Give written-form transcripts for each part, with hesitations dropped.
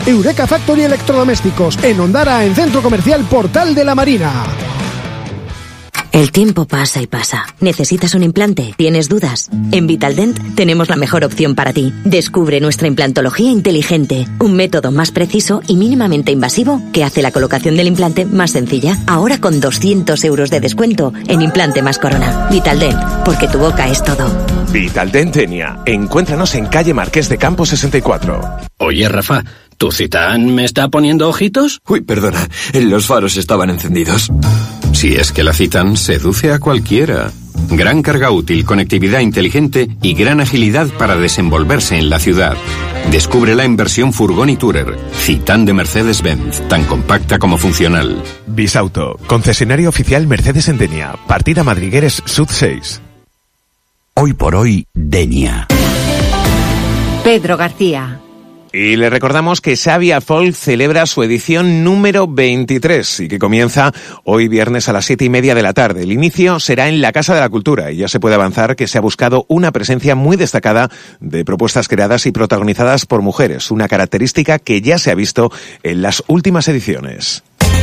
Eureka Factory Electrodomésticos, en Ondara, en Centro Comercial Portal de la Marina. El tiempo pasa y pasa. ¿Necesitas un implante? ¿Tienes dudas? En Vitaldent tenemos la mejor opción para ti. Descubre nuestra implantología inteligente, un método más preciso y mínimamente invasivo que hace la colocación del implante más sencilla. Ahora con 200 euros de descuento en implante más corona. Vitaldent, porque tu boca es todo. Vitaldent Denia. Encuéntranos en calle Marqués de Campo 64. Oye, Rafa, ¿tu Citán me está poniendo ojitos? Uy, perdona, los faros estaban encendidos. Si es que la Citán seduce a cualquiera. Gran carga útil, conectividad inteligente y gran agilidad para desenvolverse en la ciudad. Descúbrela en versión furgón y tourer. Citán de Mercedes-Benz, tan compacta como funcional. Bisauto, concesionario oficial Mercedes en Denia. Partida Madrigueres Sud 6. Hoy por hoy, Denia. Pedro García. Y le recordamos que Xavia Folk celebra su edición número 23 y que comienza hoy viernes a las 7:30 de la tarde. El inicio será en la Casa de la Cultura y ya se puede avanzar que se ha buscado una presencia muy destacada de propuestas creadas y protagonizadas por mujeres, una característica que ya se ha visto en las últimas ediciones.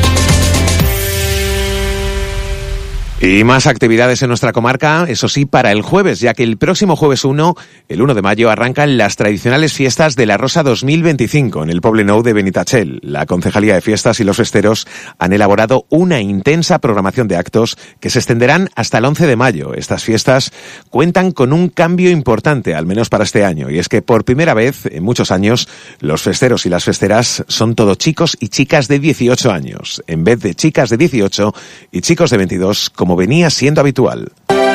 Y más actividades en nuestra comarca, eso sí, para el jueves, ya que el próximo jueves 1, el 1 de mayo, arrancan las tradicionales fiestas de la Rosa 2025 en el Poblenou de Benitachell. La Concejalía de Fiestas y los Festeros han elaborado una intensa programación de actos que se extenderán hasta el 11 de mayo. Estas fiestas cuentan con un cambio importante, al menos para este año, y es que por primera vez en muchos años los festeros y las festeras son todo chicos y chicas de 18 años, en vez de chicas de 18 y chicos de 22, como venía siendo habitual.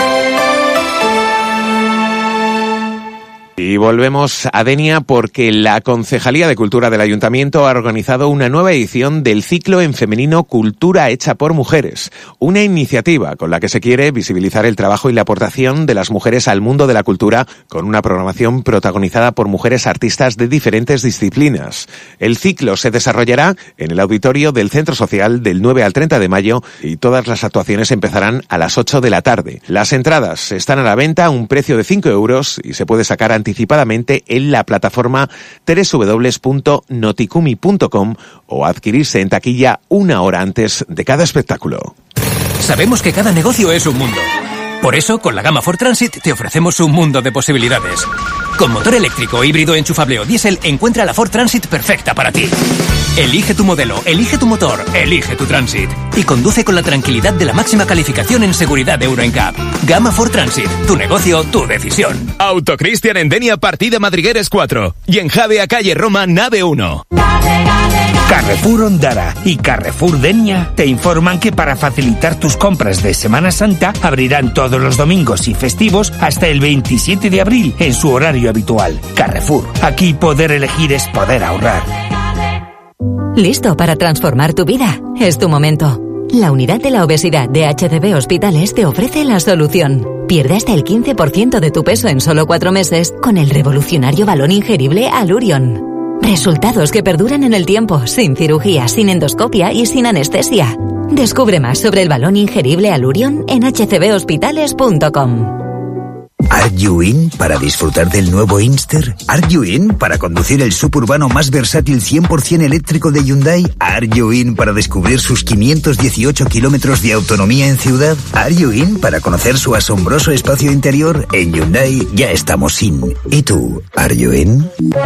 Y volvemos a Denia porque la Concejalía de Cultura del Ayuntamiento ha organizado una nueva edición del ciclo en femenino Cultura hecha por mujeres, una iniciativa con la que se quiere visibilizar el trabajo y la aportación de las mujeres al mundo de la cultura con una programación protagonizada por mujeres artistas de diferentes disciplinas. El ciclo se desarrollará en el auditorio del Centro Social del 9 al 30 de mayo y todas las actuaciones empezarán a las 8 de la tarde. Las entradas están a la venta a un precio de 5 euros y se puede sacar anticipadamente en la plataforma www.noticumi.com o adquirirse en taquilla una hora antes de cada espectáculo. Sabemos que cada negocio es un mundo. Por eso, con la gama Ford Transit te ofrecemos un mundo de posibilidades. Con motor eléctrico, híbrido, enchufable o diésel, encuentra la Ford Transit perfecta para ti. Elige tu modelo, elige tu motor, elige tu Transit. Y conduce con la tranquilidad de la máxima calificación en seguridad Euro NCAP. Gama Ford Transit, tu negocio, tu decisión. Autocristian en Denia, partida Madrigueres 4. Y en Javea, calle Roma, nave 1. Carrefour Ondara y Carrefour Denia te informan que para facilitar tus compras de Semana Santa abrirán todos los domingos y festivos hasta el 27 de abril en su horario habitual. Carrefour, aquí poder elegir es poder ahorrar. ¿Listo para transformar tu vida? Es tu momento. La unidad de la obesidad de HCB Hospitales te ofrece la solución. Pierde hasta el 15% de tu peso en solo 4 meses con el revolucionario balón ingerible Allurion. Resultados que perduran en el tiempo, sin cirugía, sin endoscopia y sin anestesia. Descubre más sobre el balón ingerible Allurion en hcbhospitales.com. ¿Are you in para disfrutar del nuevo Inster? ¿Are you in para conducir el suburbano más versátil 100% eléctrico de Hyundai? ¿Are you in para descubrir sus 518 kilómetros de autonomía en ciudad? ¿Are you in para conocer su asombroso espacio interior? En Hyundai ya estamos in. ¿Y tú? ¿Are you in?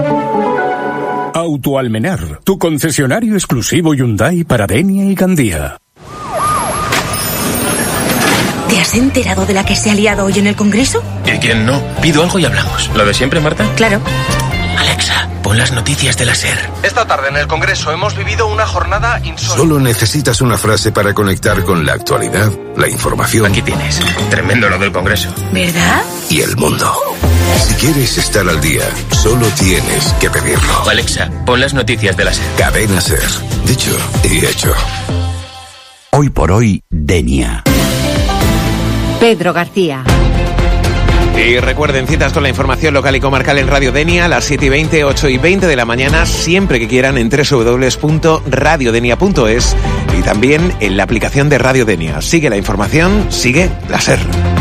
Autoalmenar, tu concesionario exclusivo Hyundai para Denia y Gandía. ¿Te has enterado de la que se ha liado hoy en el Congreso? ¿Y quién no? Pido algo y hablamos. ¿Lo de siempre, Marta? Claro. Alexa, pon las noticias de la SER. Esta tarde en el Congreso hemos vivido una jornada insólita. Solo necesitas una frase para conectar con la actualidad, la información. Aquí tienes. Tremendo lo del Congreso. ¿Verdad? Y el mundo. Si quieres estar al día, solo tienes que pedirlo. Alexa, pon las noticias de la SER. Cadena SER. Dicho y hecho. Hoy por hoy, Denia. Pedro García. Y recuerden, citas con la información local y comarcal en Radio Denia a las 7:20, 8:20 de la mañana, siempre que quieran en www.radiodenia.es y también en la aplicación de Radio Denia. Sigue la información, sigue la SER.